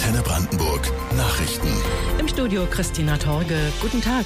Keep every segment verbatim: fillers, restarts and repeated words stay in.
Antenne Brandenburg Nachrichten. Im Studio Christina Torge. Guten Tag.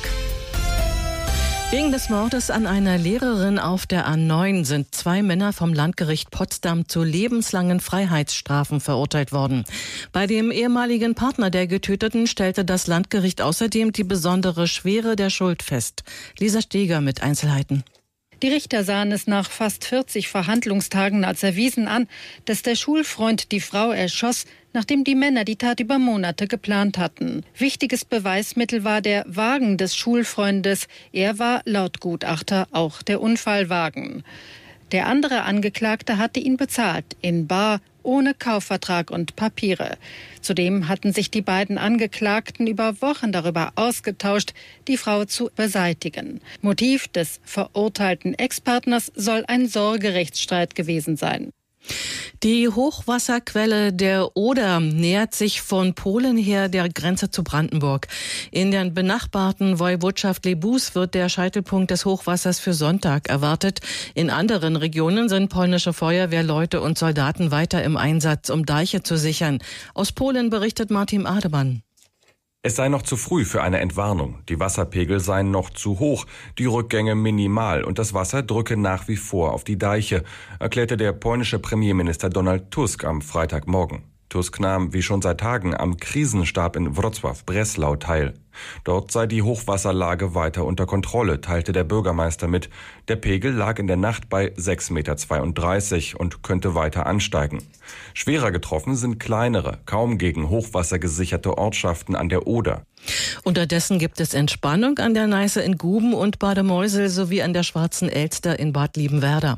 Wegen des Mordes an einer Lehrerin auf der A neun sind zwei Männer vom Landgericht Potsdam zu lebenslangen Freiheitsstrafen verurteilt worden. Bei dem ehemaligen Partner der Getöteten stellte das Landgericht außerdem die besondere Schwere der Schuld fest. Lisa Steger mit Einzelheiten. Die Richter sahen es nach fast vierzig Verhandlungstagen als erwiesen an, dass der Schulfreund die Frau erschoss, nachdem die Männer die Tat über Monate geplant hatten. Wichtiges Beweismittel war der Wagen des Schulfreundes. Er war laut Gutachter auch der Unfallwagen. Der andere Angeklagte hatte ihn bezahlt, in bar, ohne Kaufvertrag und Papiere. Zudem hatten sich die beiden Angeklagten über Wochen darüber ausgetauscht, die Frau zu beseitigen. Motiv des verurteilten Ex-Partners soll ein Sorgerechtsstreit gewesen sein. Die Hochwasserquelle der Oder nähert sich von Polen her der Grenze zu Brandenburg. In der benachbarten Woiwodschaft Lebus wird der Scheitelpunkt des Hochwassers für Sonntag erwartet. In anderen Regionen sind polnische Feuerwehrleute und Soldaten weiter im Einsatz, um Deiche zu sichern. Aus Polen berichtet Martin Ademann. Es sei noch zu früh für eine Entwarnung. Die Wasserpegel seien noch zu hoch, die Rückgänge minimal und das Wasser drücke nach wie vor auf die Deiche, erklärte der polnische Premierminister Donald Tusk am Freitagmorgen. Tusk nahm wie schon seit Tagen am Krisenstab in Wrocław-Breslau teil. Dort sei die Hochwasserlage weiter unter Kontrolle, teilte der Bürgermeister mit. Der Pegel lag in der Nacht bei sechs Komma zweiunddreißig Meter und könnte weiter ansteigen. Schwerer getroffen sind kleinere, kaum gegen Hochwasser gesicherte Ortschaften an der Oder. Unterdessen gibt es Entspannung an der Neiße in Guben und Bademeusel sowie an der Schwarzen Elster in Bad Liebenwerda.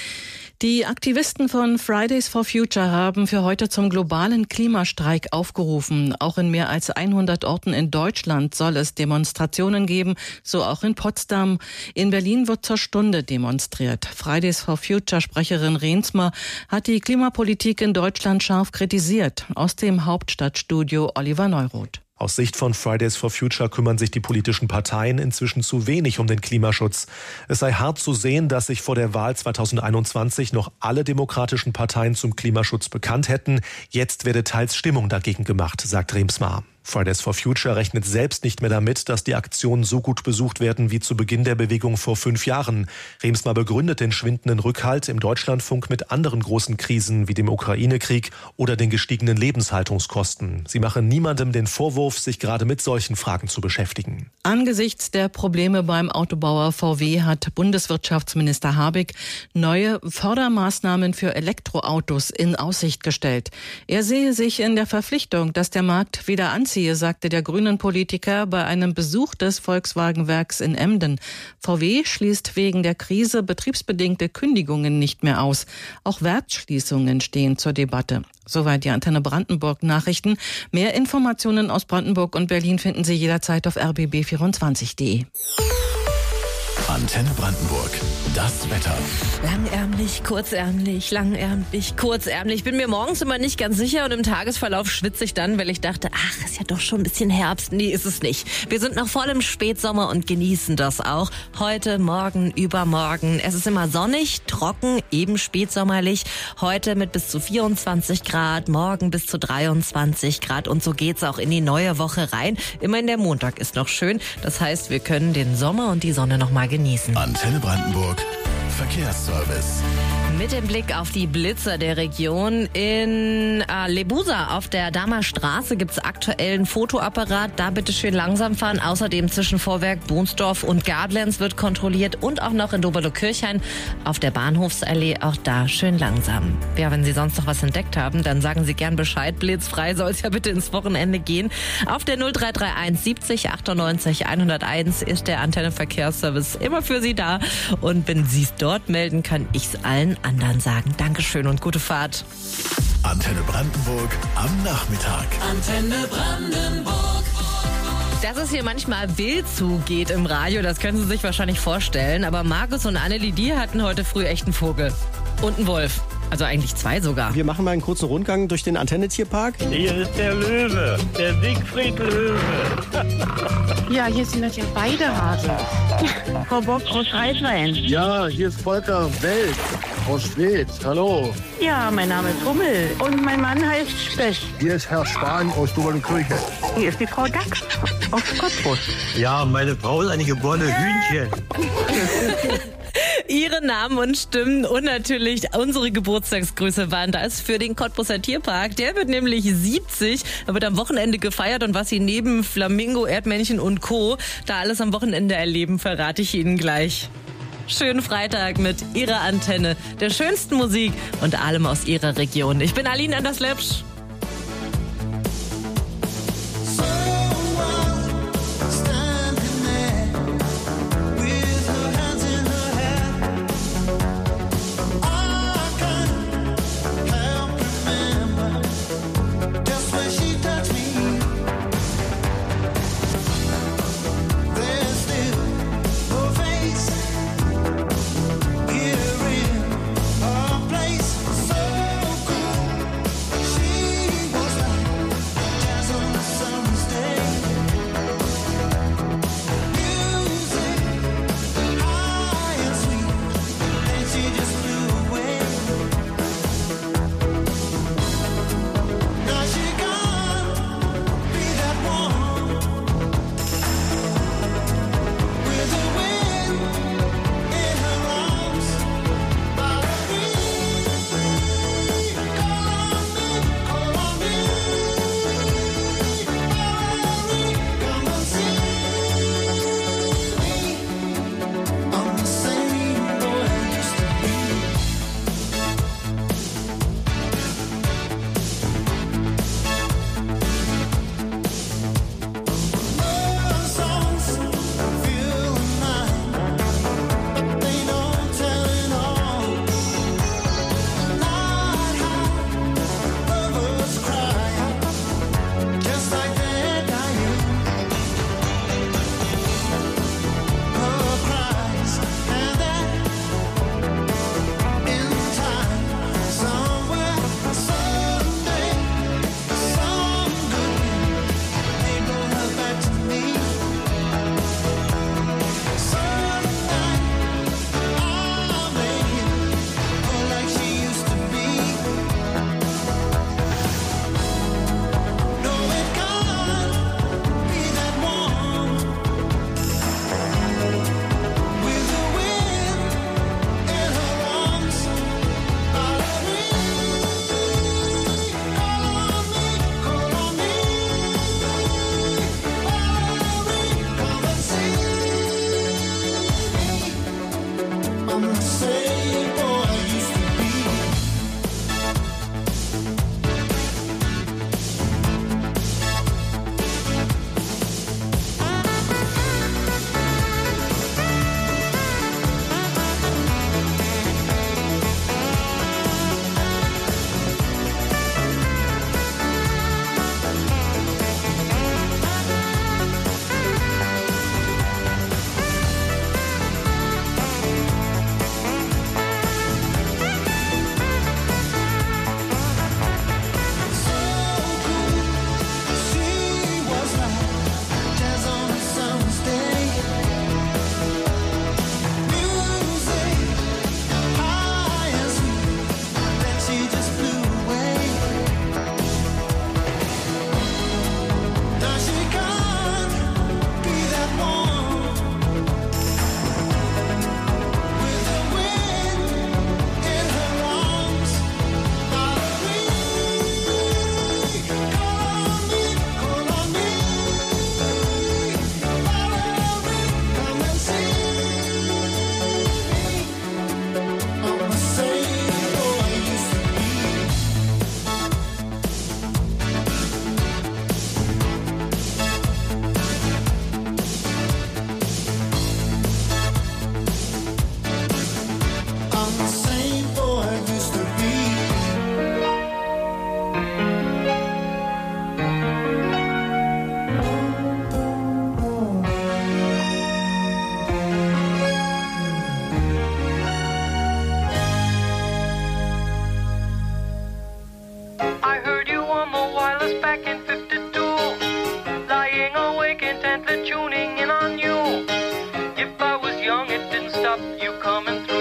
Die Aktivisten von Fridays for Future haben für heute zum globalen Klimastreik aufgerufen. Auch in mehr als hundert Orten in Deutschland soll es Demonstrationen geben, so auch in Potsdam. In Berlin wird zur Stunde demonstriert. Fridays for Future Sprecherin Reensma hat die Klimapolitik in Deutschland scharf kritisiert. Aus dem Hauptstadtstudio Oliver Neuroth. Aus Sicht von Fridays for Future kümmern sich die politischen Parteien inzwischen zu wenig um den Klimaschutz. Es sei hart zu sehen, dass sich vor der Wahl zweitausendeinundzwanzig noch alle demokratischen Parteien zum Klimaschutz bekannt hätten. Jetzt werde teils Stimmung dagegen gemacht, sagt Reemsma. Fridays for Future rechnet selbst nicht mehr damit, dass die Aktionen so gut besucht werden wie zu Beginn der Bewegung vor fünf Jahren. Reemsma begründet den schwindenden Rückhalt im Deutschlandfunk mit anderen großen Krisen wie dem Ukraine-Krieg oder den gestiegenen Lebenshaltungskosten. Sie machen niemandem den Vorwurf, sich gerade mit solchen Fragen zu beschäftigen. Angesichts der Probleme beim Autobauer V W hat Bundeswirtschaftsminister Habeck neue Fördermaßnahmen für Elektroautos in Aussicht gestellt. Er sehe sich in der Verpflichtung, dass der Markt wieder anzieht, sagte der Grünen-Politiker bei einem Besuch des Volkswagen-Werks in Emden. V W schließt wegen der Krise betriebsbedingte Kündigungen nicht mehr aus. Auch Werksschließungen stehen zur Debatte. Soweit die Antenne Brandenburg Nachrichten. Mehr Informationen aus Brandenburg und Berlin finden Sie jederzeit auf r b b vierundzwanzig punkt d e. Antenne Brandenburg. Das Wetter. Langärmlich, kurzärmlich, langärmlich, kurzärmlich. Ich bin mir morgens immer nicht ganz sicher und im Tagesverlauf schwitze ich dann, weil ich dachte, ach, ist ja doch schon ein bisschen Herbst. Nee, ist es nicht. Wir sind noch voll im Spätsommer und genießen das auch. Heute, morgen, übermorgen. Es ist immer sonnig, trocken, eben spätsommerlich. Heute mit bis zu vierundzwanzig Grad, morgen bis zu dreiundzwanzig Grad und so geht's auch in die neue Woche rein. Immerhin der Montag ist noch schön. Das heißt, wir können den Sommer und die Sonne noch mal genießen. Antenne Brandenburg Verkehrsservice. Mit dem Blick auf die Blitzer der Region. In äh, Lebusa auf der Dahmer Straße gibt es aktuell einen Fotoapparat. Da bitte schön langsam fahren. Außerdem zwischen Vorwerk, Bohnsdorf und Gardlenz wird kontrolliert. Und auch noch in Doberlo-Kirchhain auf der Bahnhofsallee. Auch da schön langsam. Ja, wenn Sie sonst noch was entdeckt haben, dann sagen Sie gern Bescheid. Blitzfrei soll es ja bitte ins Wochenende gehen. Auf der null drei drei eins siebzig achtundneunzig hunderteins ist der Antenne Verkehrsservice immer für Sie da. Und wenn Sie es dort melden, kann ich es allen anderen sagen. Dankeschön und gute Fahrt. Antenne Brandenburg am Nachmittag. Antenne Brandenburg. Dass es hier manchmal wild zugeht im Radio, das können Sie sich wahrscheinlich vorstellen. Aber Markus und Annelie, die hatten heute früh echt einen Vogel. Und einen Wolf. Also eigentlich zwei sogar. Wir machen mal einen kurzen Rundgang durch den Antenne-Tierpark. Hier ist der Löwe, der Siegfried Löwe. Ja, hier sind das ja beide Hasen. Frau Bock aus Reiswein. Ja, hier ist Volker Welt aus Schwedt. Hallo. Ja, mein Name ist Hummel und mein Mann heißt Specht. Hier ist Herr Spahn aus Dobernkirche. Hier ist die Frau Dachs aus Cottbus. Ja, meine Frau ist eine geborene Hühnchen. Ihre Namen und Stimmen und natürlich unsere Geburtstagsgrüße waren das für den Cottbuser Tierpark. Der wird nämlich siebzig, er wird am Wochenende gefeiert und was Sie neben Flamingo, Erdmännchen und Co. da alles am Wochenende erleben, verrate ich Ihnen gleich. Schönen Freitag mit Ihrer Antenne, der schönsten Musik und allem aus Ihrer Region. Ich bin Aline Anders-Lepsch. She back in fifty-two, lying awake intently tuning in on you. If I was young, it didn't stop you coming through.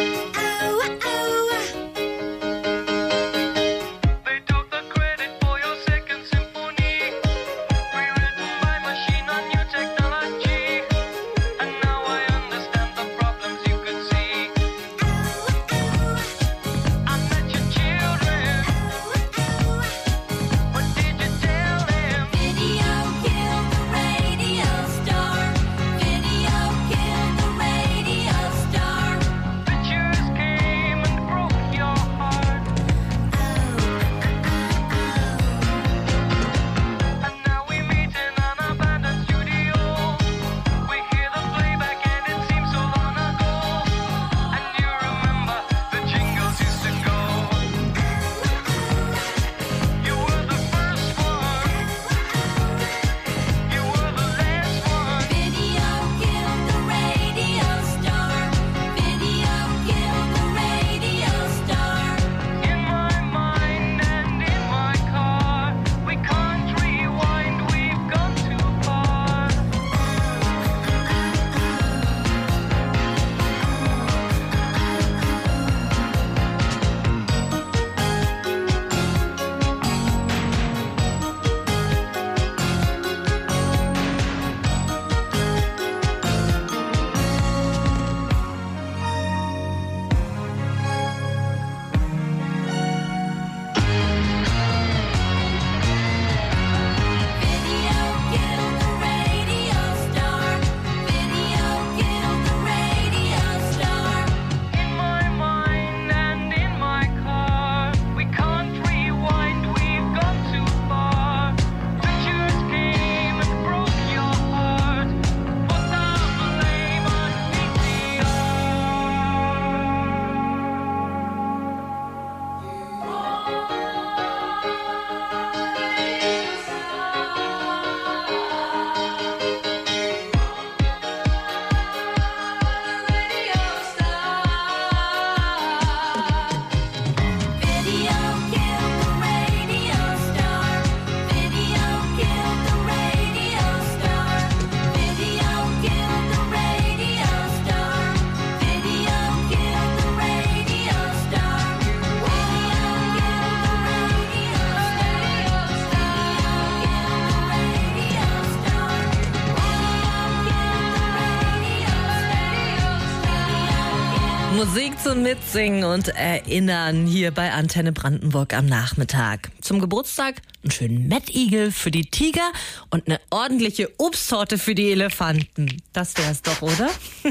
Musik zum Mitsingen und Erinnern hier bei Antenne Brandenburg am Nachmittag. Zum Geburtstag einen schönen Mettigel für die Tiger und eine ordentliche Obsttorte für die Elefanten. Das wär's doch, oder?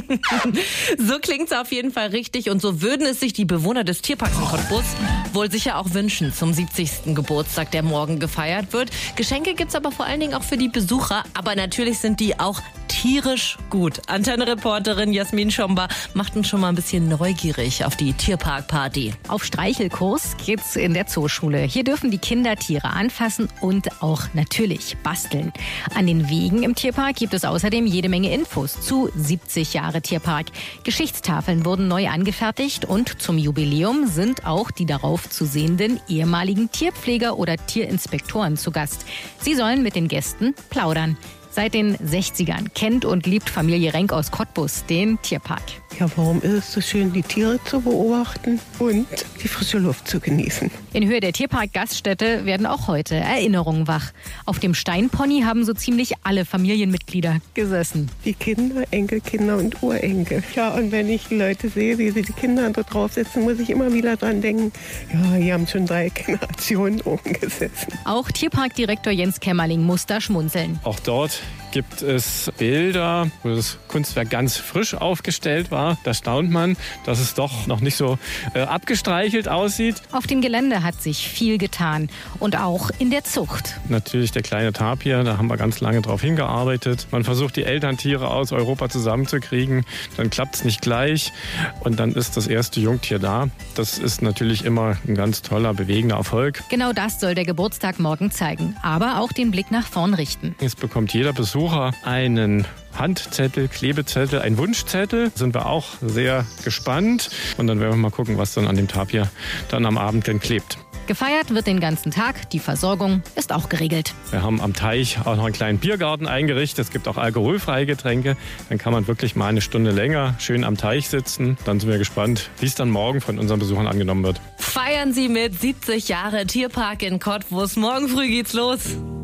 So klingt's auf jeden Fall richtig und so würden es sich die Bewohner des Tierparks in Cottbus wohl sicher auch wünschen zum siebzigsten Geburtstag, der morgen gefeiert wird. Geschenke gibt's aber vor allen Dingen auch für die Besucher, aber natürlich sind die auch tierisch gut. Antenne-Reporterin Jasmin Schomba macht uns schon mal ein bisschen neugierig auf die Tierparkparty. Auf Streichelkurs geht's in der Zooschule. Hier dürfen die Kinder Tiere anfassen und auch natürlich basteln. An den Wegen im Tierpark gibt es außerdem jede Menge Infos zu siebzig Jahre Tierpark. Geschichtstafeln wurden neu angefertigt und zum Jubiläum sind auch die darauf zu sehenden ehemaligen Tierpfleger oder Tierinspektoren zu Gast. Sie sollen mit den Gästen plaudern. Seit den sechzigern kennt und liebt Familie Renk aus Cottbus den Tierpark. Ja, warum ist es so schön, die Tiere zu beobachten und die frische Luft zu genießen? In Höhe der Tierpark-Gaststätte werden auch heute Erinnerungen wach. Auf dem Steinpony haben so ziemlich alle Familienmitglieder gesessen. Die Kinder, Enkelkinder und Urenkel. Ja, und wenn ich die Leute sehe, wie sie die Kinder da drauf sitzen, muss ich immer wieder dran denken, ja, hier haben schon drei Generationen oben gesessen. Auch Tierparkdirektor Jens Kämmerling muss da schmunzeln. Auch dort gibt es Bilder, wo das Kunstwerk ganz frisch aufgestellt war. Da staunt man, dass es doch noch nicht so äh, abgestreichelt aussieht. Auf dem Gelände hat sich viel getan und auch in der Zucht. Natürlich der kleine Tapir, da haben wir ganz lange drauf hingearbeitet. Man versucht, die Elterntiere aus Europa zusammenzukriegen. Dann klappt es nicht gleich und dann ist das erste Jungtier da. Das ist natürlich immer ein ganz toller, bewegender Erfolg. Genau das soll der Geburtstag morgen zeigen, aber auch den Blick nach vorn richten. Jetzt bekommt jeder Besucher einen Handzettel, Klebezettel, ein Wunschzettel. Sind wir auch sehr gespannt. Und dann werden wir mal gucken, was dann an dem Tapir dann am Abend dann klebt. Gefeiert wird den ganzen Tag, die Versorgung ist auch geregelt. Wir haben am Teich auch noch einen kleinen Biergarten eingerichtet. Es gibt auch alkoholfreie Getränke. Dann kann man wirklich mal eine Stunde länger schön am Teich sitzen. Dann sind wir gespannt, wie es dann morgen von unseren Besuchern angenommen wird. Feiern Sie mit siebzig Jahre Tierpark in Cottbus. Morgen früh geht's los.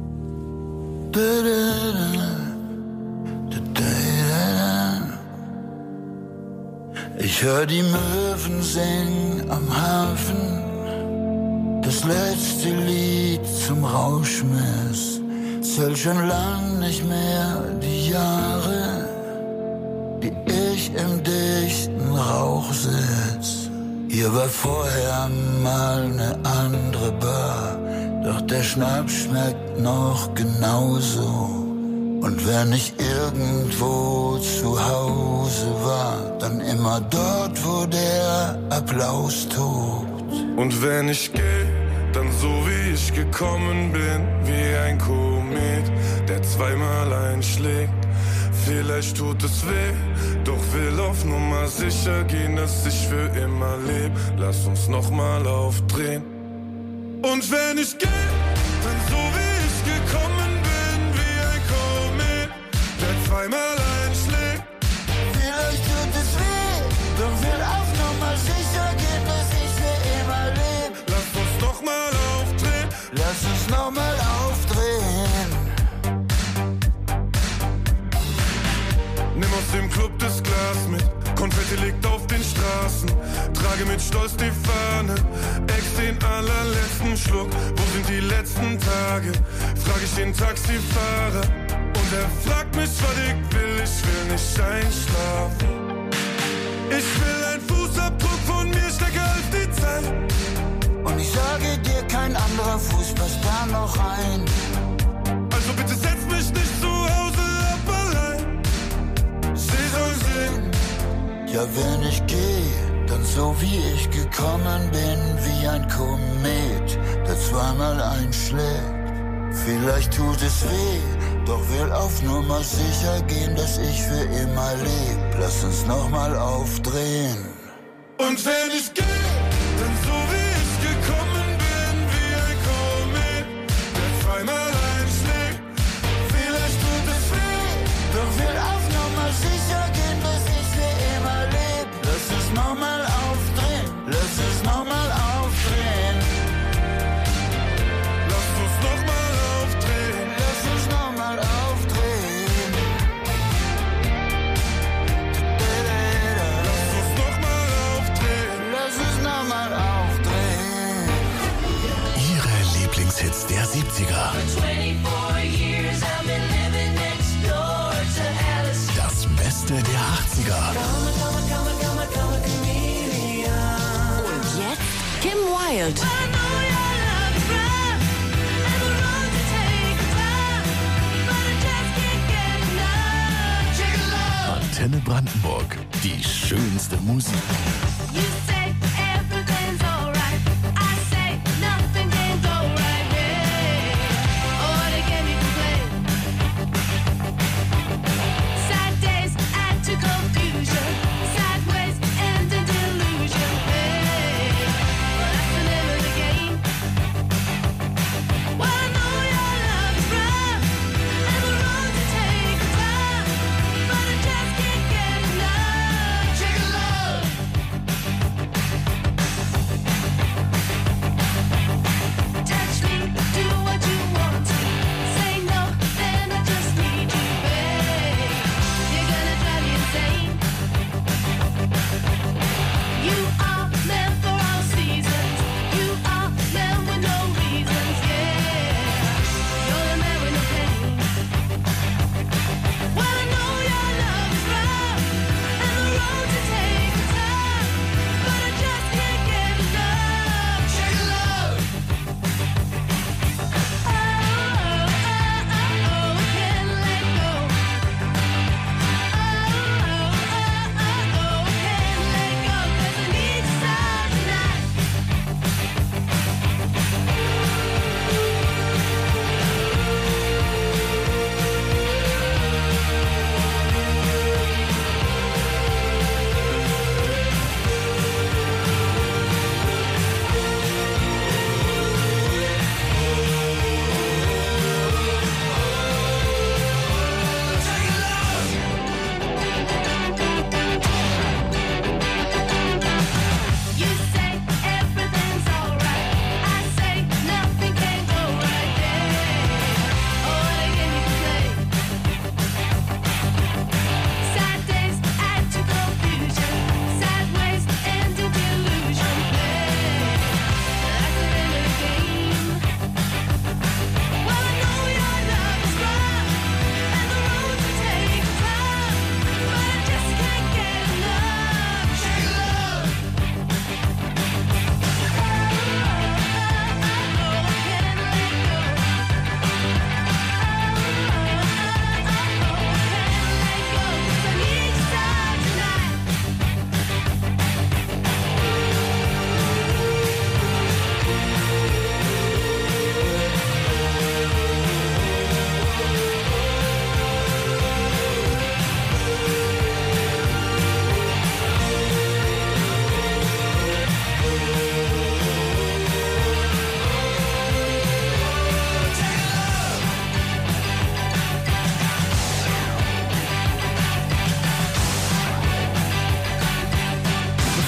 Ich höre die Möwen singen am Hafen. Das letzte Lied zum Rauschmiss zählt schon lang nicht mehr die Jahre, die ich im dichten Rauch sitz. Hier war vorher mal eine andere Bar, doch der Schnaps schmeckt noch genauso. Und wenn ich irgendwo zu Hause war, dann immer dort, wo der Applaus tobt. Und wenn ich gehe, dann so wie ich gekommen bin, wie ein Komet, der zweimal einschlägt. Vielleicht tut es weh, doch will auf Nummer sicher gehen, dass ich für immer leb. Lass uns nochmal aufdrehen. Und wenn ich gehe, dann so wie ich gekommen bin, wie ein Komet, der zweimal einschlägt. Vielleicht tut es weh, doch will auf Nummer sicher gehen, dass ich für immer leb. Lass uns nochmal aufdrehen. Lass uns nochmal aufdrehen. Nimm aus dem Club das Glas mit, Konfetti liegt auf den Straßen. Trage mit Stolz die Fahne, ex den allerletzten Schluck. Wo sind die letzten Tage? Frag ich den Taxifahrer. Und er fragt mich, was ich will, ich will nicht einschlafen. Ich will ein Fußabdruck von mir, stärker als die Zeit. Und ich sage dir, kein anderer Fuß passt da noch rein. Also bitte setz mich nicht zu Hause ab allein. Sie soll sehen. Ja, wenn ich gehe, dann so wie ich gekommen bin, wie ein Komet, der zweimal einschlägt. Vielleicht tut es weh, doch will auf Nummer sicher gehen, dass ich für immer leb. Lass uns nochmal aufdrehen. Und wenn ich gehe, dann so wie ich gekommen bin, wie ein Komet, der zweimal einschlägt. Vielleicht tut es weh, doch will auf Nummer sicher gehen, dass ich für immer leb. Lass uns nochmal aufdrehen, lass uns nochmal aufdrehen. Lass uns nochmal aufdrehen. Lass uns nochmal aufdrehen. Lass uns nochmal aufdrehen. Lass uns nochmal aufdrehen. Ihre Lieblingshits der siebziger. Das Beste der achtziger. Und jetzt Kim Wilde. Antenne Brandenburg. Die schönste Musik.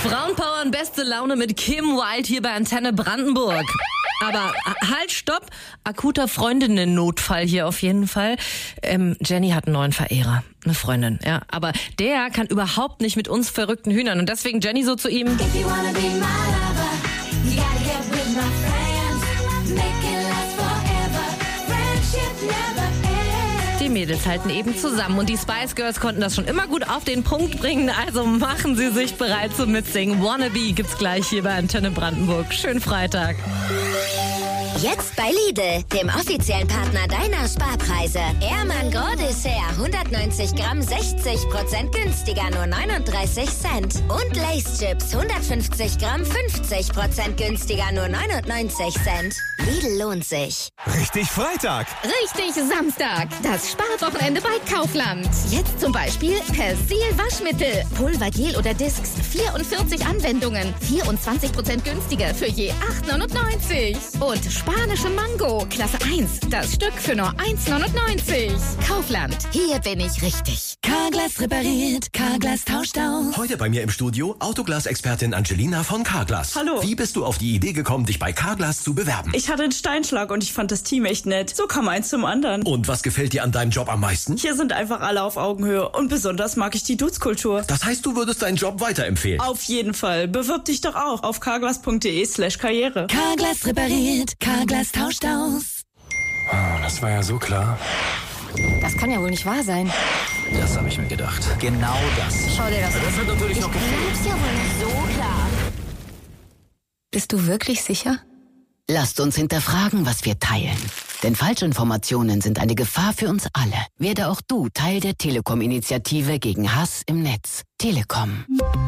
Frauenpower und beste Laune mit Kim Wilde hier bei Antenne Brandenburg. Aber halt, stopp. Akuter Freundinnen-Notfall hier auf jeden Fall. Ähm, Jenny hat einen neuen Verehrer. Eine Freundin, ja. Aber der kann überhaupt nicht mit uns verrückten Hühnern. Und deswegen Jenny so zu ihm. If you wanna be my lover, you gotta get with my friends. Make it last forever. Friendship never ends. Die Mädels halten eben zusammen. Und die Spice Girls konnten das schon immer gut auf den Punkt bringen. Also machen sie sich bereit zum Mitsingen. Wannabe gibt's gleich hier bei Antenne Brandenburg. Schönen Freitag. Jetzt bei Lidl, dem offiziellen Partner deiner Sparpreise. Ehrmann Gros Dessert, hundertneunzig Gramm, sechzig Prozent günstiger, nur neununddreißig Cent. Und Lay's Chips, hundertfünfzig Gramm, fünfzig Prozent günstiger, nur neunundneunzig Cent. Lidl lohnt sich. Richtig Freitag. Richtig Samstag. Das Sparwochenende bei Kaufland. Jetzt zum Beispiel Persil Waschmittel. Pulver, Gel oder Discs. vierundvierzig Anwendungen. vierundzwanzig Prozent günstiger für je acht neunundneunzig. Und spanische Mango, Klasse eins. Das Stück für nur eins neunundneunzig. Kaufland. Hier bin ich richtig. Carglass repariert, Carglass tauscht aus. Heute bei mir im Studio Autoglas-Expertin Angelina von Carglass. Hallo. Wie bist du auf die Idee gekommen, dich bei Carglass zu bewerben? Ich hatte einen Steinschlag und ich fand das Team echt nett. So kam eins zum anderen. Und was gefällt dir an deinem Job am meisten? Hier sind einfach alle auf Augenhöhe und besonders mag ich die Dutzkultur. Das heißt, du würdest deinen Job weiterempfehlen? Auf jeden Fall. Bewirb dich doch auch auf carglass.de slash karriere. Carglass repariert, Carglass tauscht aus. Oh, das war ja so klar. Das kann ja wohl nicht wahr sein. Das habe ich mir gedacht. Genau das. Schau dir das an. Das wird natürlich noch gefehlt. Das ist ja wohl nicht so klar. Bist du wirklich sicher? Lasst uns hinterfragen, was wir teilen. Denn Falschinformationen sind eine Gefahr für uns alle. Werde auch du Teil der Telekom-Initiative gegen Hass im Netz. Telekom.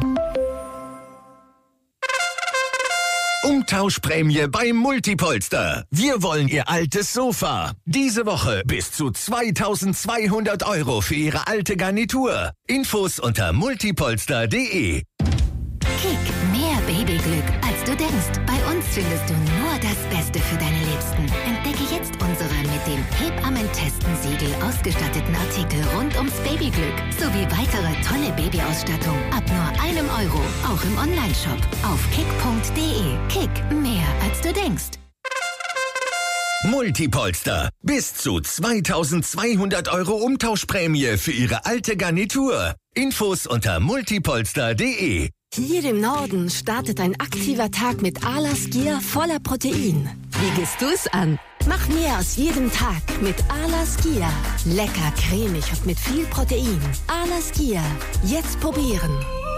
Umtauschprämie bei Multipolster. Wir wollen Ihr altes Sofa. Diese Woche bis zu zweitausendzweihundert Euro für Ihre alte Garnitur. Infos unter multipolster punkt de. Kick, mehr Babyglück, als du denkst. Bei uns findest du nur das Beste für deine Liebsten. Entdecke jetzt unsere mit dem Hebammen-Testen-Siegel ausgestatteten Artikel rund ums Babyglück sowie weitere tolle Babyausstattung ab nur einem Euro. Auch im Onlineshop auf kick punkt de. Kick, mehr als du denkst. Multipolster. Bis zu zweitausendzweihundert Euro Umtauschprämie für Ihre alte Garnitur. Infos unter multipolster punkt de. Hier im Norden startet ein aktiver Tag mit Alas Gier voller Protein. Wie gehst du es an? Mach mehr aus jedem Tag mit Alas Gier. Lecker, cremig und mit viel Protein. Alas Gier. Jetzt probieren.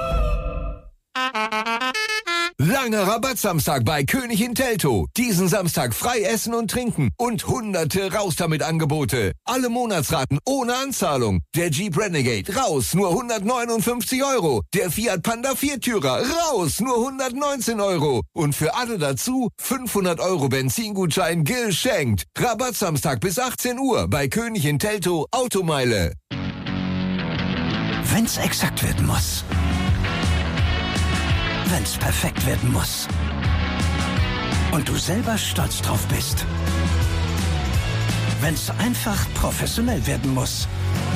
Langer Rabattsamstag bei König in Teltow. Diesen Samstag frei essen und trinken und hunderte raus damit Angebote. Alle Monatsraten ohne Anzahlung. Der Jeep Renegade raus, nur hundertneunundfünfzig Euro. Der Fiat Panda Viertürer raus, nur hundertneunzehn Euro. Und für alle dazu fünfhundert Euro Benzingutschein geschenkt. Rabattsamstag bis achtzehn Uhr bei König in Teltow Automeile. Wenn's exakt werden muss. Wenn's perfekt werden muss. Und du selber stolz drauf bist. Wenn's einfach professionell werden muss.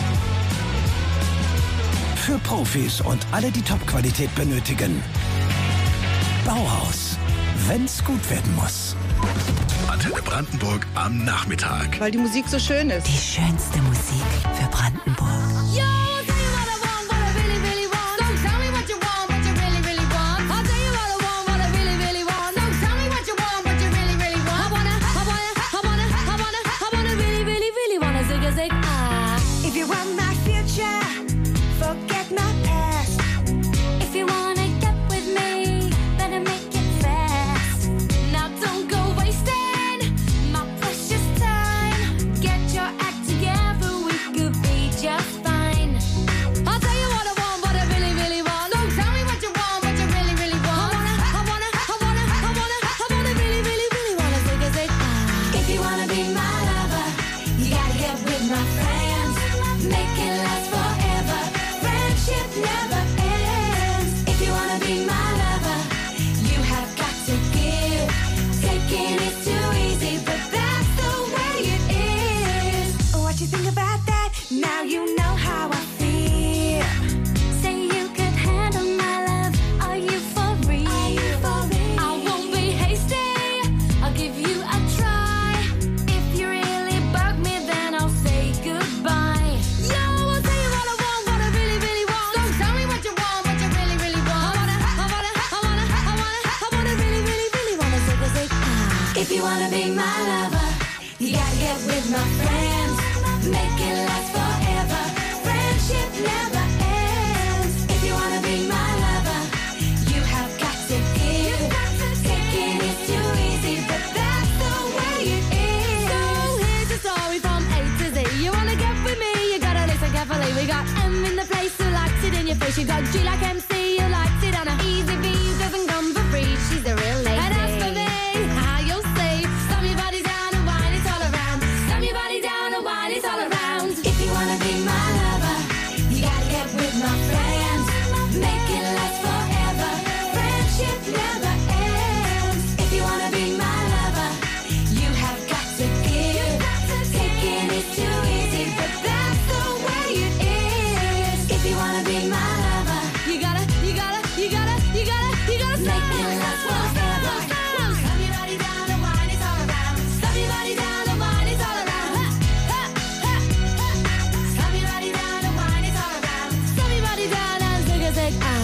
Für Profis und alle, die Top-Qualität benötigen. Bauhaus. Wenn's gut werden muss. Antenne Brandenburg am Nachmittag. Weil die Musik so schön ist. Die schönste Musik für Brandenburg. Ja! Just fine. If you wanna be my lover, you gotta get with my friends. Make it last forever. Friendship never ends. If you wanna be my lover, you have got to give. Taking is too easy, but that's the way it is. So here's the story from A to Z. You wanna get with me, you gotta listen carefully. We got M in the place who likes it in your face. You got G like M C, who likes it on a easy V. Doesn't come for free, she's a real lady. And as for me, how you'll see, slam your body down and wine it all around. Slam your body down and wine it all around. If you wanna be my lover, you gotta get with my friends. Make it last forever. Friendship never ends. If you wanna be my lover, you have got to give. Taking is too easy, but that's the way it is. If you wanna be my lover, You gotta, you gotta, you gotta, you gotta, you gotta make it last forever. Slam your body down and wine it all around. Slam your body down and wine it all around. Ha, ha, ha, ha. Slam your body down and wine it all around. Slam your body down and take a sec. Ah.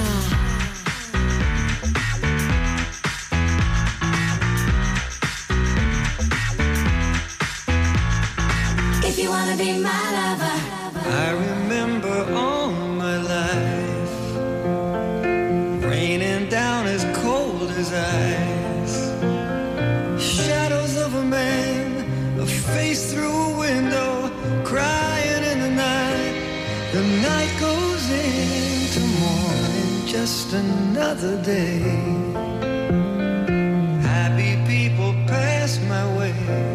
If you wanna be my lover, I remember all my life raining down as cold as ice. Shadows of a man, a face through a window, crying in the night. The night goes into morning, just another day. Happy people pass my way.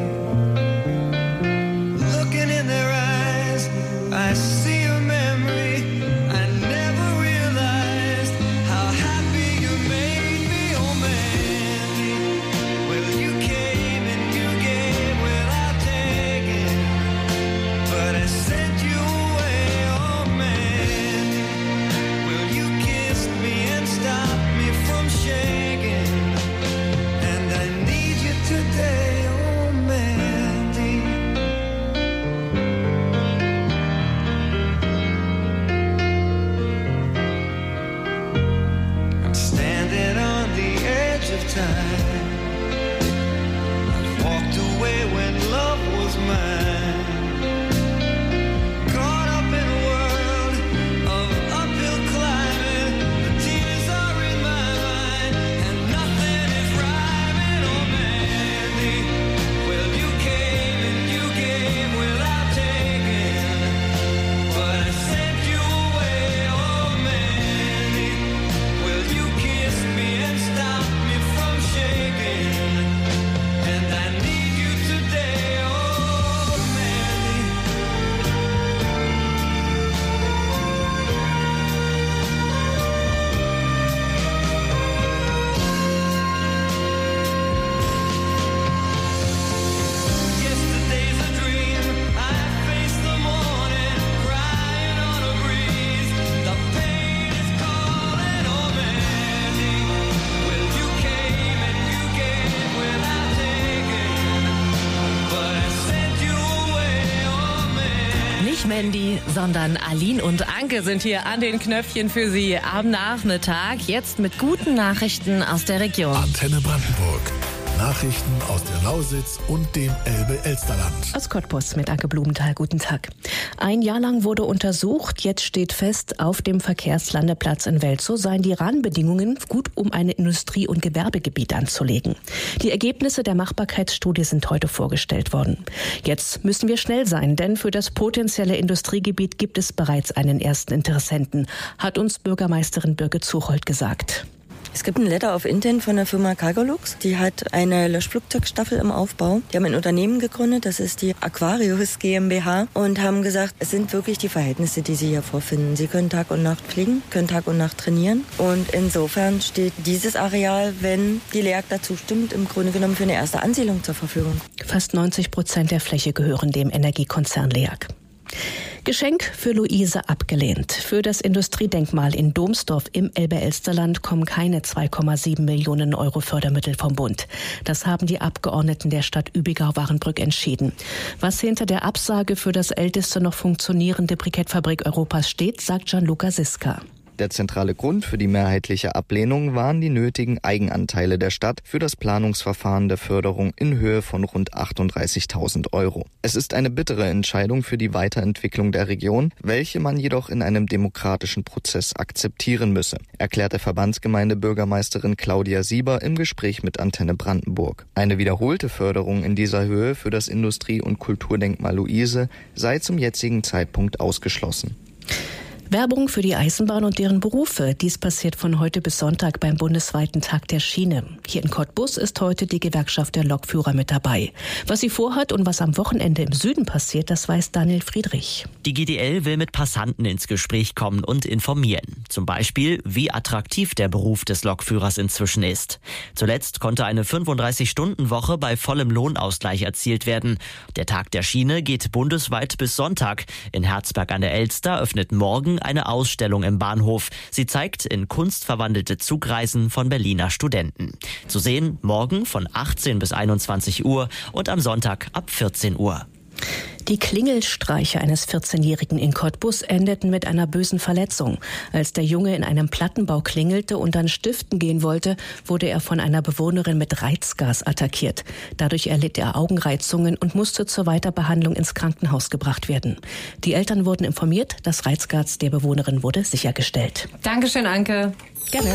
Looking in their eyes, I see a memory. I never realized how happy you made me, oh Mandy. Well, you came and you gave without taking, but I sent you away, oh Mandy. Well, you kissed me and stopped me from shaking, and I need you today, oh Mandy. I'm standing on the edge of time. I've walked away when love was mine. Caught up in a world of uphill climbing. The tears are in my mind, and nothing is rhyming, oh Mandy. Well, you came and you gave without taking, but I sent you away, oh Mandy. Well, you kissed me and stopped me from shaking, and I need you today, oh Mandy. Yesterday's a dream. I face the morning, crying on a breeze. The pain is calling, oh Mandy. Well, you came and you gave without taking, but I sent you away, oh Mandy. Nicht Mandy, sondern Aline und Anke sind hier an den Knöpfchen für Sie am Nachmittag. Jetzt mit guten Nachrichten aus der Region. Antenne Brandenburg. Nachrichten aus der Lausitz und dem Elbe-Elsterland. Aus Cottbus mit Anke Blumenthal. Guten Tag. Ein Jahr lang wurde untersucht. Jetzt steht fest, auf dem Verkehrslandeplatz in Welzow seien die Rahmenbedingungen gut, um ein Industrie- und Gewerbegebiet anzulegen. Die Ergebnisse der Machbarkeitsstudie sind heute vorgestellt worden. Jetzt müssen wir schnell sein, denn für das potenzielle Industriegebiet gibt es bereits einen ersten Interessenten, hat uns Bürgermeisterin Birgit Zuchold gesagt. Es gibt ein Letter of Intent von der Firma Cargolux. Die hat eine Löschflugzeugstaffel im Aufbau. Die haben ein Unternehmen gegründet, das ist die Aquarius GmbH, und haben gesagt, es sind wirklich die Verhältnisse, die sie hier vorfinden. Sie können Tag und Nacht fliegen, können Tag und Nacht trainieren. Und insofern steht dieses Areal, wenn die L E A G dazu stimmt, im Grunde genommen für eine erste Ansiedlung zur Verfügung. Fast neunzig Prozent der Fläche gehören dem Energiekonzern L E A G. Geschenk für Luise abgelehnt. Für das Industriedenkmal in Domsdorf im Elbe-Elsterland kommen keine zwei Komma sieben Millionen Euro Fördermittel vom Bund. Das haben die Abgeordneten der Stadt Übigau-Warenbrück entschieden. Was hinter der Absage für das älteste noch funktionierende Brikettfabrik Europas steht, sagt Gianluca Siska. Der zentrale Grund für die mehrheitliche Ablehnung waren die nötigen Eigenanteile der Stadt für das Planungsverfahren der Förderung in Höhe von rund achtunddreißigtausend Euro. Es ist eine bittere Entscheidung für die Weiterentwicklung der Region, welche man jedoch in einem demokratischen Prozess akzeptieren müsse, erklärte Verbandsgemeindebürgermeisterin Claudia Sieber im Gespräch mit Antenne Brandenburg. Eine wiederholte Förderung in dieser Höhe für das Industrie- und Kulturdenkmal Luise sei zum jetzigen Zeitpunkt ausgeschlossen. Werbung für die Eisenbahn und deren Berufe. Dies passiert von heute bis Sonntag beim bundesweiten Tag der Schiene. Hier in Cottbus ist heute die Gewerkschaft der Lokführer mit dabei. Was sie vorhat und was am Wochenende im Süden passiert, das weiß Daniel Friedrich. Die G D L will mit Passanten ins Gespräch kommen und informieren. Zum Beispiel, wie attraktiv der Beruf des Lokführers inzwischen ist. Zuletzt konnte eine fünfunddreißig-Stunden-Woche bei vollem Lohnausgleich erzielt werden. Der Tag der Schiene geht bundesweit bis Sonntag. In Herzberg an der Elster öffnet morgen eine Ausstellung im Bahnhof. Sie zeigt in Kunst verwandelte Zugreisen von Berliner Studenten. Zu sehen morgen von achtzehn bis einundzwanzig Uhr und am Sonntag ab vierzehn Uhr. Die Klingelstreiche eines vierzehnjährigen in Cottbus endeten mit einer bösen Verletzung. Als der Junge in einem Plattenbau klingelte und dann stiften gehen wollte, wurde er von einer Bewohnerin mit Reizgas attackiert. Dadurch erlitt er Augenreizungen und musste zur Weiterbehandlung ins Krankenhaus gebracht werden. Die Eltern wurden informiert, das Reizgas der Bewohnerin wurde sichergestellt. Dankeschön, Anke. Gerne.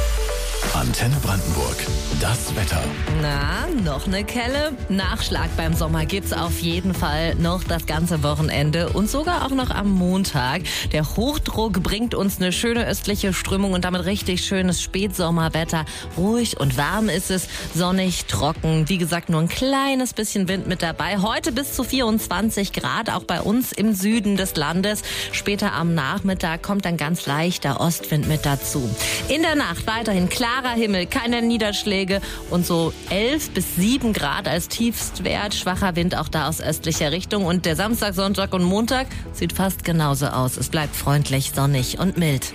Antenne Brandenburg. Das Wetter. Na, noch eine Kelle? Nachschlag beim Sommer gibt's auf jeden Fall noch das ganze Wochenende und sogar auch noch am Montag. Der Hochdruck bringt uns eine schöne östliche Strömung und damit richtig schönes Spätsommerwetter. Ruhig und warm ist es, sonnig, trocken. Wie gesagt, nur ein kleines bisschen Wind mit dabei. Heute bis zu vierundzwanzig Grad, auch bei uns im Süden des Landes. Später am Nachmittag kommt dann ganz leichter Ostwind mit dazu. In der Nacht weiterhin klarer Himmel, keine Niederschläge und so elf bis sieben Grad als Tiefstwert. Schwacher Wind auch da aus östlicher Richtung. Und der Samstag, Sonntag und Montag sieht fast genauso aus. Es bleibt freundlich, sonnig und mild.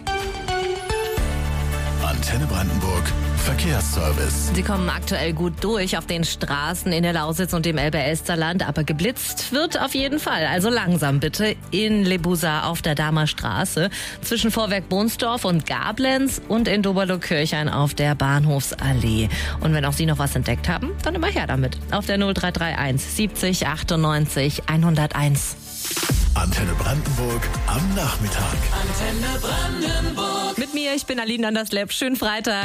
Antenne Brandenburg. Verkehrsservice. Sie kommen aktuell gut durch auf den Straßen in der Lausitz und dem Elbe-Elster-Land, aber geblitzt wird auf jeden Fall. Also langsam bitte in Lebusa auf der Damer Straße zwischen Vorwerk Bohnsdorf und Gablenz und in Doberlo-Kirchhain auf der Bahnhofsallee. Und wenn auch Sie noch was entdeckt haben, dann immer her damit. Auf der null drei drei eins siebzig achtundneunzig hunderteins. Antenne Brandenburg am Nachmittag. Antenne Brandenburg. Mit mir, ich bin Aline Anderslepp. Schönen Freitag.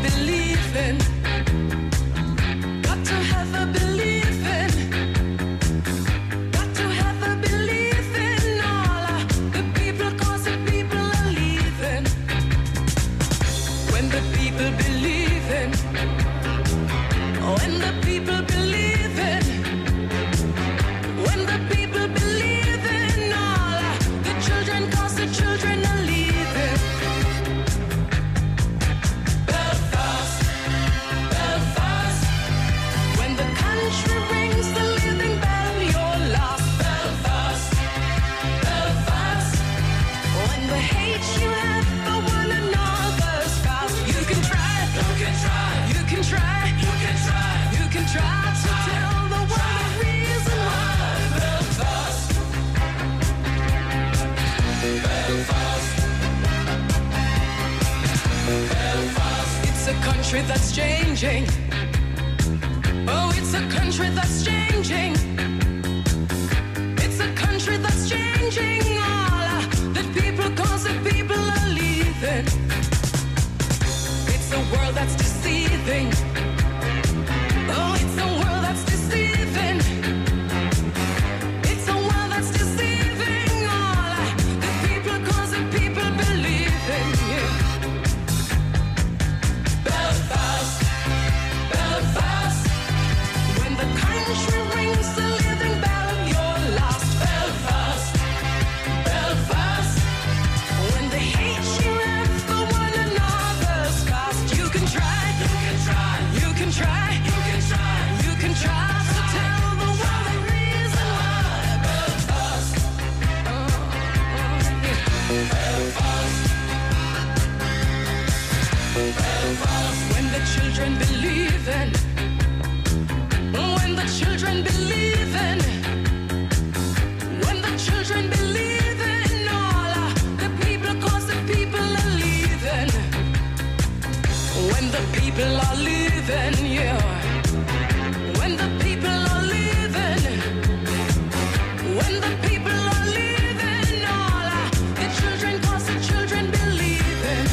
believing. Got to have a believing. Got to have a believing. All of the people, cause the people are leaving. When the people believing. When the people believing. When the people believing. All of the children, cause the children are leaving. Belfast, Belfast. When the country rings the living bell, you're lost. Belfast, Belfast. When the hate you have for one another's past, you can try, you can try, you can try, you can try, you can try to tell the world the reason why. Belfast, Belfast, Belfast. It's a country that's changing. Oh, it's a country that's changing. It's a country that's changing. All of the people, cause the people are leaving. It's a world that's deceiving. Oh, it's a world that's deceiving. It's a world that's deceiving. All of the people, cause the people believe in you. Belfast, Belfast. When the country rings the living bell, you're lost. Belfast, Belfast. When they hate you have for one another's past, you can try, you can try, you can try, you can try, you can try to tell the world the reason why. Belfast, oh, oh, yeah. Belfast, Belfast. When the children believe in. When the children believe in. When the children believe in. All of the people, cause the people are leaving. When the people are leaving, yeah. When the people are leaving. When the people are leaving. All of the children, cause the children believe in.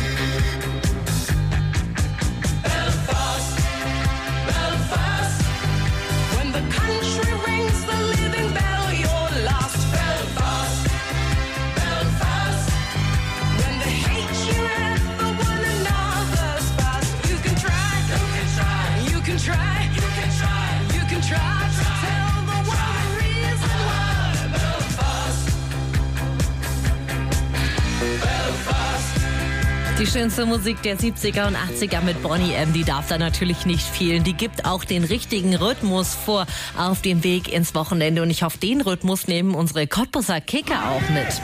Belfast, Belfast. When the country rings the living bell, you're lost. Belfast, Belfast. When they hate you have for one another's past, you can try, you can try, you can try, you can try, you can try to tell the world the reason why. Belfast, Belfast. Die schönste Musik der siebziger und achtziger mit Boney M, die darf da natürlich nicht fehlen. Die gibt auch den richtigen Rhythmus vor auf dem Weg ins Wochenende. Und ich hoffe, den Rhythmus nehmen unsere Cottbuser Kicker auch mit.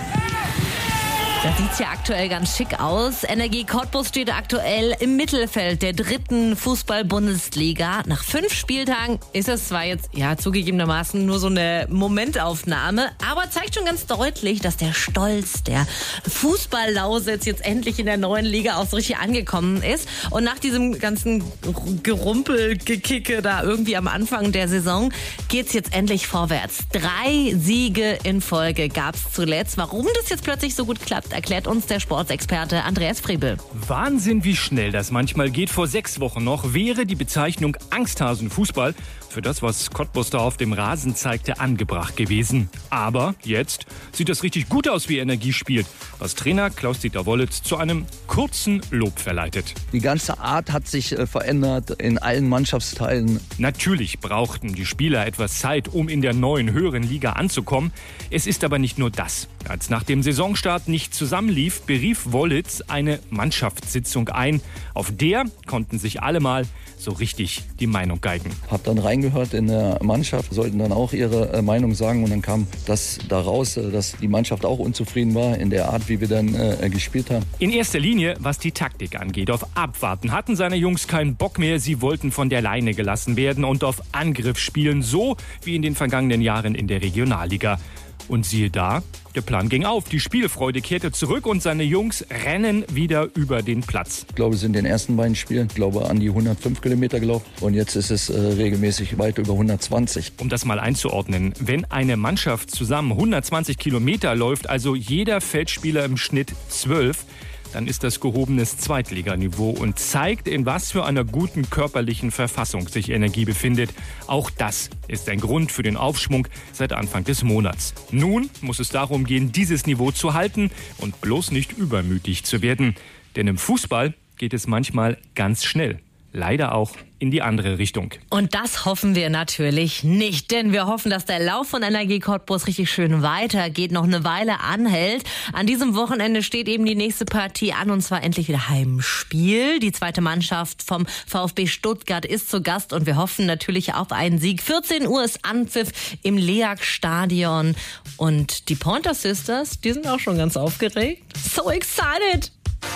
Da sieht's ja aktuell ganz schick aus. Energie Cottbus steht aktuell im Mittelfeld der dritten Fußball-Bundesliga. Nach fünf Spieltagen ist es zwar jetzt, ja, zugegebenermaßen nur so eine Momentaufnahme, aber zeigt schon ganz deutlich, dass der Stolz der Fußball-Lausitz jetzt endlich in der neuen Liga auch so richtig angekommen ist. Und nach diesem ganzen Gerumpel, Gekicke da irgendwie am Anfang der Saison geht's jetzt endlich vorwärts. Drei Siege in Folge gab's zuletzt. Warum das jetzt plötzlich so gut klappt, erklärt uns der Sportsexperte Andreas Friebel. Wahnsinn, wie schnell das manchmal geht. Vor sechs Wochen noch wäre die Bezeichnung Angsthasenfußball für das, was Cottbus da auf dem Rasen zeigte, angebracht gewesen. Aber jetzt sieht es richtig gut aus, wie Energie spielt, was Trainer Klaus-Dieter Wollitz zu einem kurzen Lob verleitet. Die ganze Art hat sich äh, verändert in allen Mannschaftsteilen. Natürlich brauchten die Spieler etwas Zeit, um in der neuen höheren Liga anzukommen. Es ist aber nicht nur das. Als nach dem Saisonstart nicht zusammenlief, berief Wollitz eine Mannschaftssitzung ein. Auf der konnten sich alle mal so richtig die Meinung geigen. Hab dann reingehört in der Mannschaft, sollten dann auch ihre äh, Meinung sagen und dann kam das daraus, äh, dass die Mannschaft auch unzufrieden war in der Art, wie wir dann äh, gespielt haben. In erster Linie, was die Taktik angeht, auf Abwarten hatten seine Jungs keinen Bock mehr. Sie wollten von der Leine gelassen werden und auf Angriff spielen, so wie in den vergangenen Jahren in der Regionalliga. Und siehe da, der Plan ging auf. Die Spielfreude kehrte zurück und seine Jungs rennen wieder über den Platz. Ich glaube, es sind in den ersten beiden Spielen, ich glaube, an die hundertfünf Kilometer gelaufen. Und jetzt ist es äh, regelmäßig weit über hundertzwanzig. Um das mal einzuordnen, wenn eine Mannschaft zusammen hundertzwanzig Kilometer läuft, also jeder Feldspieler im Schnitt zwölf, dann ist das gehobenes Zweitliganiveau und zeigt, in was für einer guten körperlichen Verfassung sich Energie befindet. Auch das ist ein Grund für den Aufschwung seit Anfang des Monats. Nun muss es darum gehen, dieses Niveau zu halten und bloß nicht übermütig zu werden. Denn im Fußball geht es manchmal ganz schnell. Leider auch in die andere Richtung. Und das hoffen wir natürlich nicht, denn wir hoffen, dass der Lauf von Energie Cottbus richtig schön weitergeht, noch eine Weile anhält. An diesem Wochenende steht eben die nächste Partie an, und zwar endlich wieder Heimspiel. Die zweite Mannschaft vom VfB Stuttgart ist zu Gast und wir hoffen natürlich auf einen Sieg. vierzehn Uhr ist Anpfiff im Leag-Stadion und die Pointer Sisters, die sind auch schon ganz aufgeregt. So excited!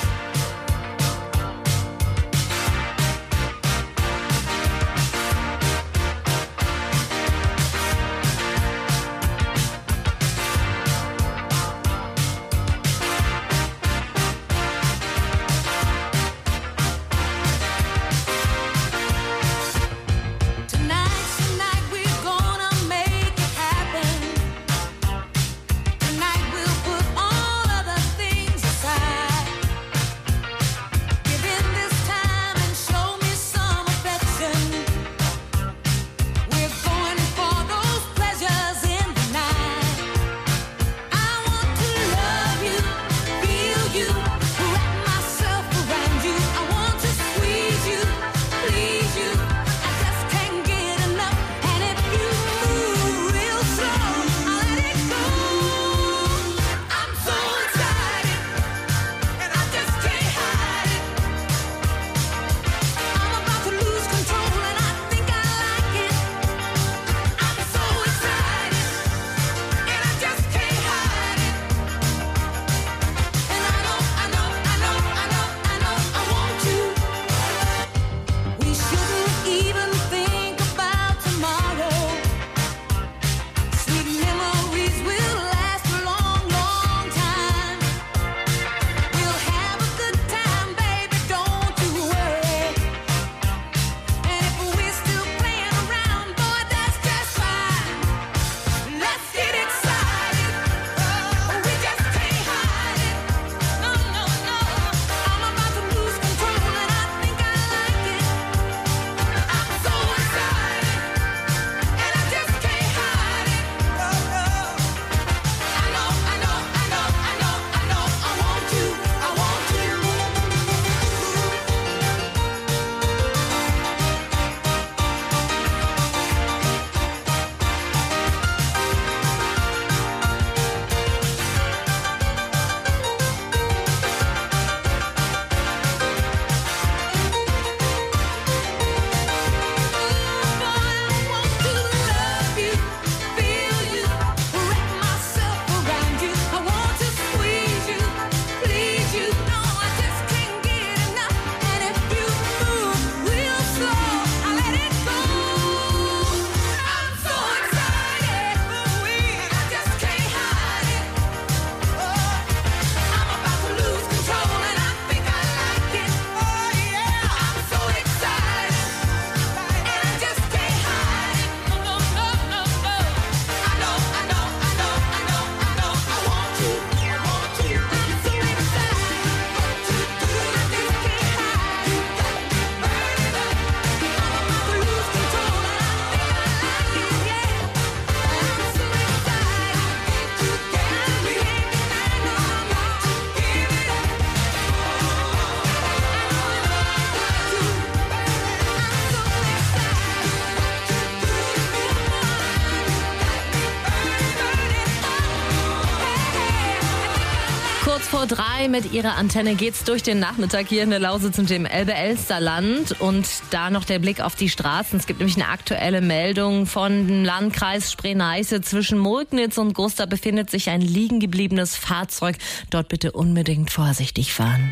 Vor drei mit ihrer Antenne geht's durch den Nachmittag hier in der Lausitz und dem Elbe-Elster-Land. Und da noch der Blick auf die Straßen. Es gibt nämlich eine aktuelle Meldung von dem Landkreis Spree-Neiße. Zwischen Murgnitz und Groß, da befindet sich ein liegen gebliebenes Fahrzeug. Dort bitte unbedingt vorsichtig fahren.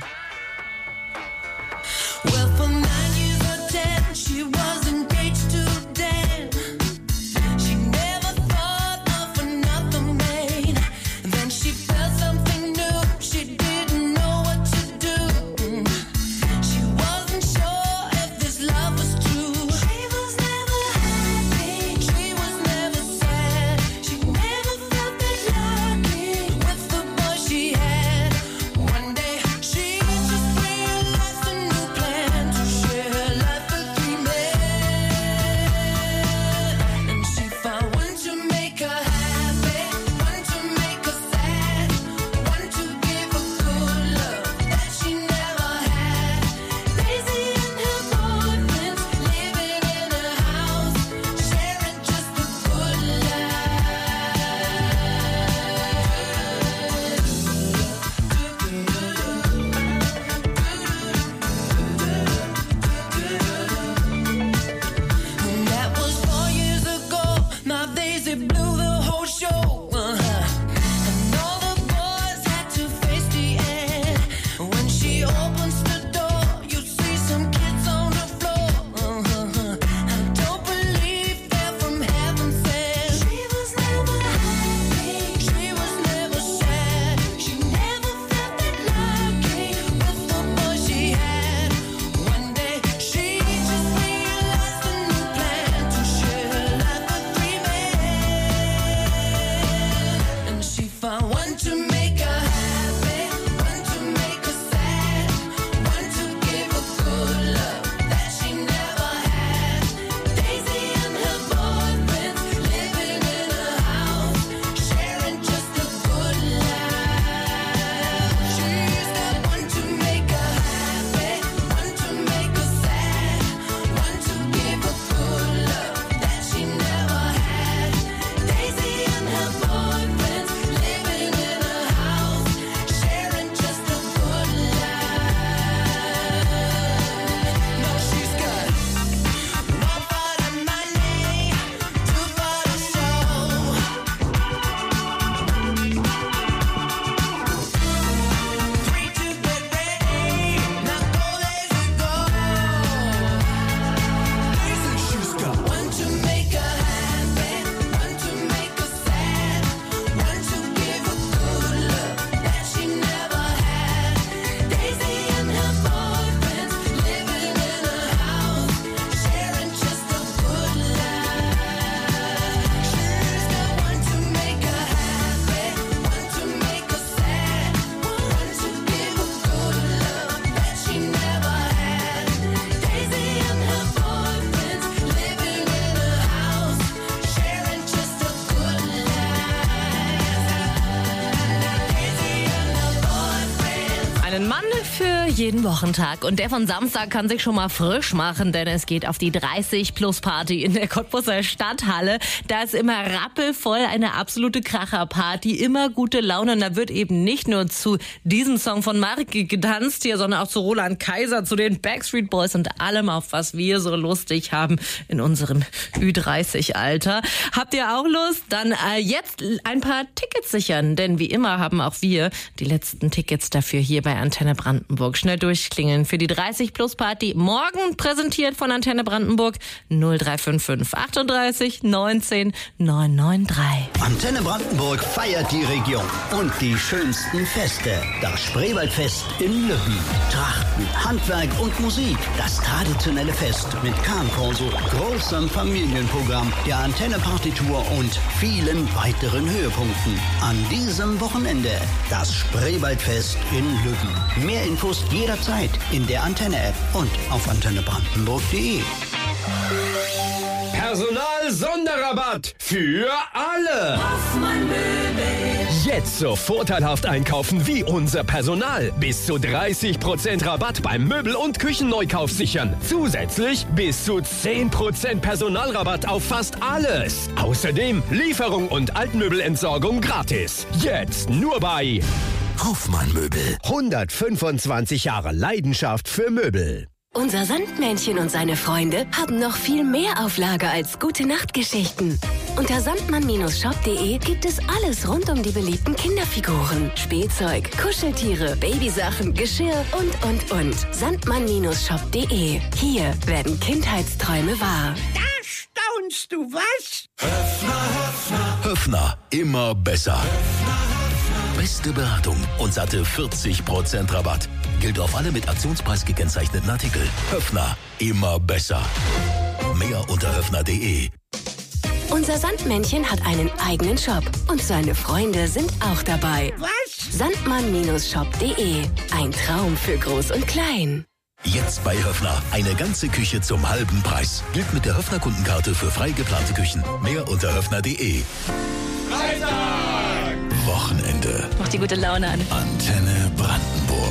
Well, for nine years or ten, she was engaged to Dan. She never thought of another man. And then she felt something new. She didn't know what to do. She wasn't sure if this love was true. She was never happy. She was never sad. She never felt that lucky with the boy she had. One day she für jeden Wochentag. Und der von Samstag kann sich schon mal frisch machen, denn es geht auf die dreißig-Plus-Party in der Cottbuser Stadthalle. Da ist immer rappelvoll, eine absolute Kracherparty, immer gute Laune. Und da wird eben nicht nur zu diesem Song von Marki getanzt hier, sondern auch zu Roland Kaiser, zu den Backstreet Boys und allem, auf was wir so lustig haben in unserem Ü dreißig-Alter. Habt ihr auch Lust? Dann äh, jetzt ein paar Tickets sichern, denn wie immer haben auch wir die letzten Tickets dafür hier bei Antenne Brandenburg. Schnell durchklingeln für die dreißig-Plus-Party. Morgen präsentiert von Antenne Brandenburg null drei fünf fünf achtunddreißig neunzehn neun neun drei. Antenne Brandenburg feiert die Region und die schönsten Feste. Das Spreewaldfest in Lübben. Trachten, Handwerk und Musik. Das traditionelle Fest mit Kahnkorso, großem Familienprogramm, der Antenne-Partitur und vielen weiteren Höhepunkten. An diesem Wochenende das Spreewaldfest in Lübben. Mehr Infos jederzeit in der Antenne-App und auf antenne brandenburg punkt de. Personal-Sonderrabatt für alle. Hoffmann Möbel. Jetzt so vorteilhaft einkaufen wie unser Personal. Bis zu dreißig Prozent Rabatt beim Möbel- und Küchenneukauf sichern. Zusätzlich bis zu zehn Prozent Personalrabatt auf fast alles. Außerdem Lieferung und Altmöbelentsorgung gratis. Jetzt nur bei Hoffmann Möbel. hundertfünfundzwanzig Jahre Leidenschaft für Möbel. Unser Sandmännchen und seine Freunde haben noch viel mehr auf Lager als Gute-Nacht-Geschichten. Unter sandmann Shop punkt de gibt es alles rund um die beliebten Kinderfiguren, Spielzeug, Kuscheltiere, Babysachen, Geschirr und, und, und. sandmann Shop punkt de. Hier werden Kindheitsträume wahr. Da staunst du, was? Höfner, Höfner. Höfner, immer besser. Beste Beratung und satte vierzig Prozent Rabatt. Gilt auf alle mit Aktionspreis gekennzeichneten Artikel. Höfner, immer besser. Mehr unter höfner punkt de. Unser Sandmännchen hat einen eigenen Shop und seine Freunde sind auch dabei. Was? sandmann Shop punkt de. Ein Traum für Groß und Klein. Jetzt bei Höfner. Eine ganze Küche zum halben Preis. Gilt mit der Höfner Kundenkarte für frei geplante Küchen. Mehr unter höfner punkt de. Freitag! Wochenende. Macht die gute Laune an. Antenne Brandenburg.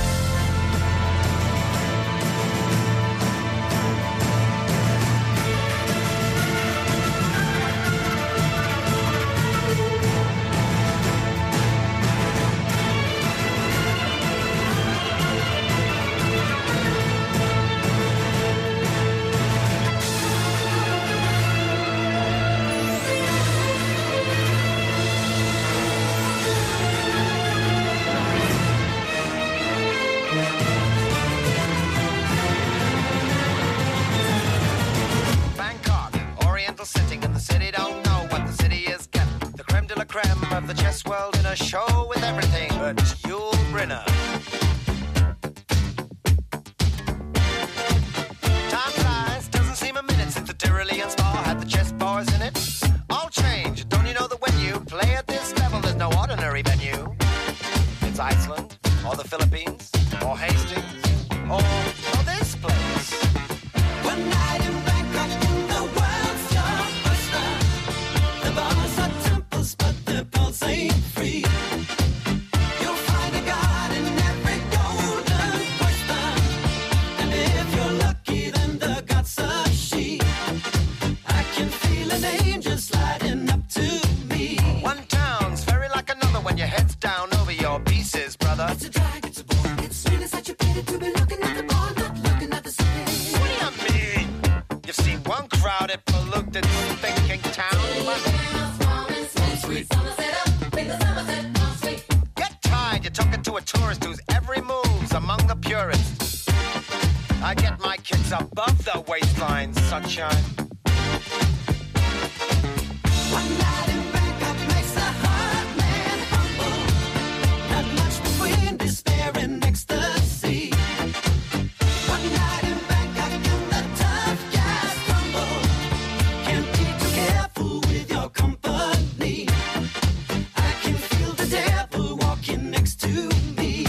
Sitting in the city, don't know what the city is getting. The creme de la creme of the chess world in a show with everything but Yul Brynner. Time flies, doesn't seem a minute since the Tyrolean Spa had the chess bars in it. All change, don't you know that when you play at this level, there's no ordinary venue. It's Iceland, or the Philippines, or Hastings, or, or this place. One night in Bangkok in the world's the bars are temples, but their pulse ain't free. You'll find a god in every golden question. And if you're lucky, then the god's a she. I can feel an angel sliding up to me. One town's very like another when your head's down over your pieces, brother. It's a drag, it's a bore, it's really such a pity to be looking at the bar, not looking at the city. What do you mean? You've seen one crowded, polluted, thinking town. Get tired, you're talking to a tourist whose every move's among the purists. I get my kicks above the waistline, sunshine. One night in Bangkok makes a hard man humble. Not much between despair and ecstasy. One night in Bangkok and the tough guys crumble. Can't be too careful with your company. I can feel the devil walking next to me.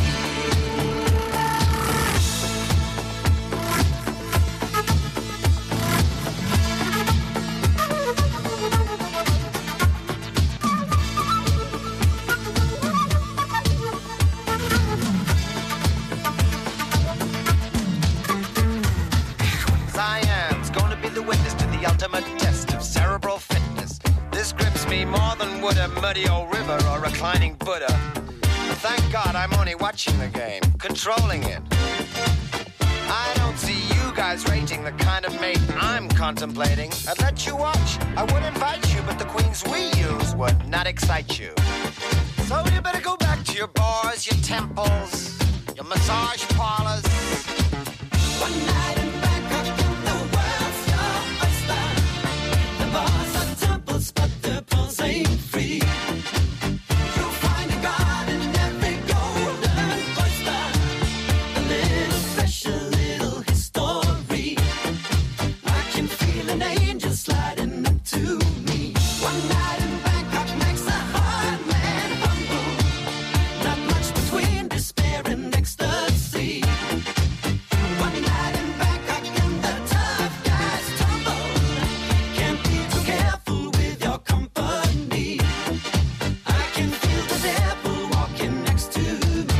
me more than would a muddy old river or reclining Buddha. Thank God I'm only watching the game, controlling it. I don't see you guys rating the kind of mate I'm contemplating. I'd let you watch, I would invite you, but the queens we use would not excite you. So you better go back to your bars, your temples, your massage parlors. One night in Bangkok and the world's your oyster. The bars are temples, but the pearls ain't free. You'll find a god in every golden oyster. A little pressure, little history. I can feel an angel sliding up to me. One night in Bangkok makes a hard man humble. Not much between despair and ecstasy. One night in Bangkok and the tough guys tumble. Can't be too careful with your company. I can feel the devil walking next to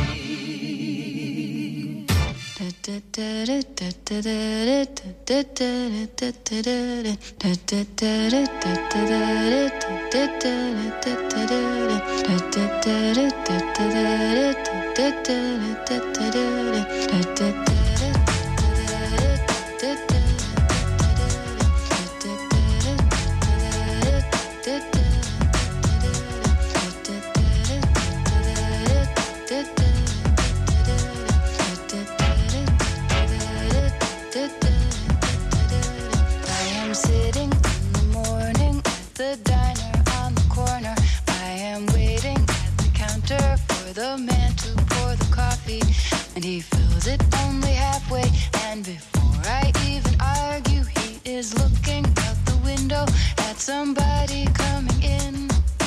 me. I am sitting in the morning at the diner on the corner. I am waiting at the counter for the man to pour the coffee, and he fills it only halfway. And before I even argue, he is looking out the window at somebody coming in.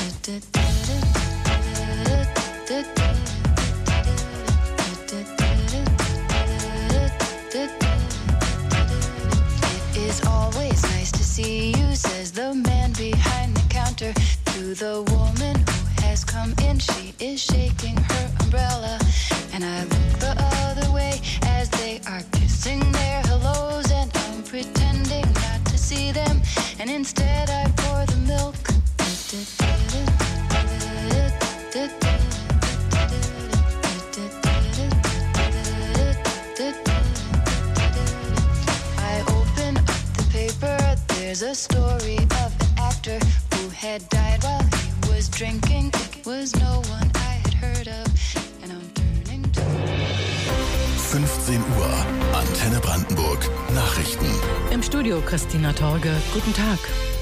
It is always nice to see you, says the man behind the counter to the woman who has come in. She is shaking her umbrella, and I look the other way as they are kissing their hellos, and I'm pretending not to see them, and instead I pour the milk. I open up the paper, there's a story of an actor who had died while he was drinking. It was no one I had heard of, and I'm turning to... fünfzehn Uhr, Antenne Brandenburg, Nachrichten. Im Studio Christina Torge, guten Tag.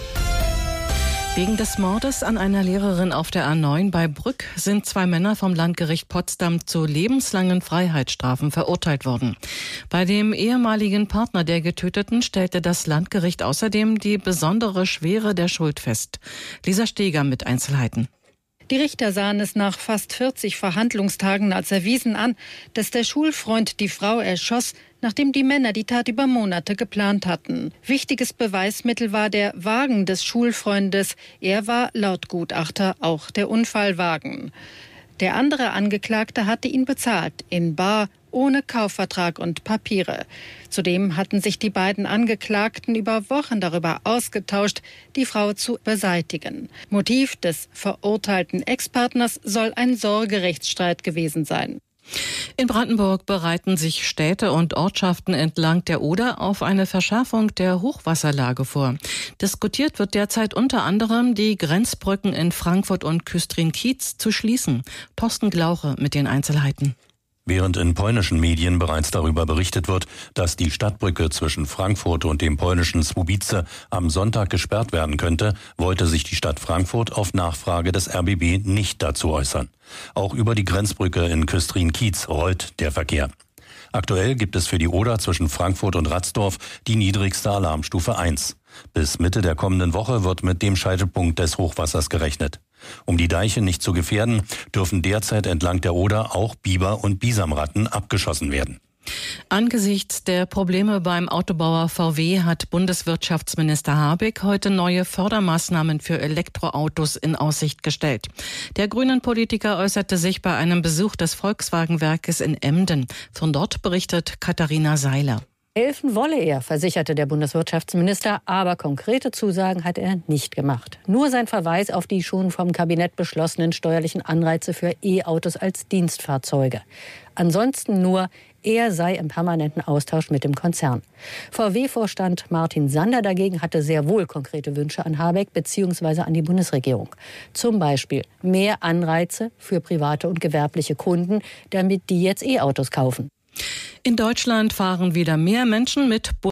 Wegen des Mordes an einer Lehrerin auf der A neun bei Brück sind zwei Männer vom Landgericht Potsdam zu lebenslangen Freiheitsstrafen verurteilt worden. Bei dem ehemaligen Partner der Getöteten stellte das Landgericht außerdem die besondere Schwere der Schuld fest. Lisa Steger mit Einzelheiten. Die Richter sahen es nach fast vierzig Verhandlungstagen als erwiesen an, dass der Schulfreund die Frau erschoss, nachdem die Männer die Tat über Monate geplant hatten. Wichtiges Beweismittel war der Wagen des Schulfreundes. Er war laut Gutachter auch der Unfallwagen. Der andere Angeklagte hatte ihn bezahlt, in bar, ohne Kaufvertrag und Papiere. Zudem hatten sich die beiden Angeklagten über Wochen darüber ausgetauscht, die Frau zu beseitigen. Motiv des verurteilten Ex-Partners soll ein Sorgerechtsstreit gewesen sein. In Brandenburg bereiten sich Städte und Ortschaften entlang der Oder auf eine Verschärfung der Hochwasserlage vor. Diskutiert wird derzeit unter anderem, die Grenzbrücken in Frankfurt und Küstrin-Kiez zu schließen. Thorsten Glauche mit den Einzelheiten. Während in polnischen Medien bereits darüber berichtet wird, dass die Stadtbrücke zwischen Frankfurt und dem polnischen Słubice am Sonntag gesperrt werden könnte, wollte sich die Stadt Frankfurt auf Nachfrage des R B B nicht dazu äußern. Auch über die Grenzbrücke in Küstrin-Kiez rollt der Verkehr. Aktuell gibt es für die Oder zwischen Frankfurt und Ratsdorf die niedrigste Alarmstufe eins. Bis Mitte der kommenden Woche wird mit dem Scheitelpunkt des Hochwassers gerechnet. Um die Deiche nicht zu gefährden, dürfen derzeit entlang der Oder auch Biber und Bisamratten abgeschossen werden. Angesichts der Probleme beim Autobauer V W hat Bundeswirtschaftsminister Habeck heute neue Fördermaßnahmen für Elektroautos in Aussicht gestellt. Der Grünen-Politiker äußerte sich bei einem Besuch des Volkswagen-Werkes in Emden. Von dort berichtet Katharina Seiler. Helfen wolle er, versicherte der Bundeswirtschaftsminister, aber konkrete Zusagen hat er nicht gemacht. Nur sein Verweis auf die schon vom Kabinett beschlossenen steuerlichen Anreize für E-Autos als Dienstfahrzeuge. Ansonsten nur, er sei im permanenten Austausch mit dem Konzern. V W-Vorstand Martin Sander dagegen hatte sehr wohl konkrete Wünsche an Habeck bzw. an die Bundesregierung. Zum Beispiel mehr Anreize für private und gewerbliche Kunden, damit die jetzt E-Autos kaufen. In Deutschland fahren wieder mehr Menschen mit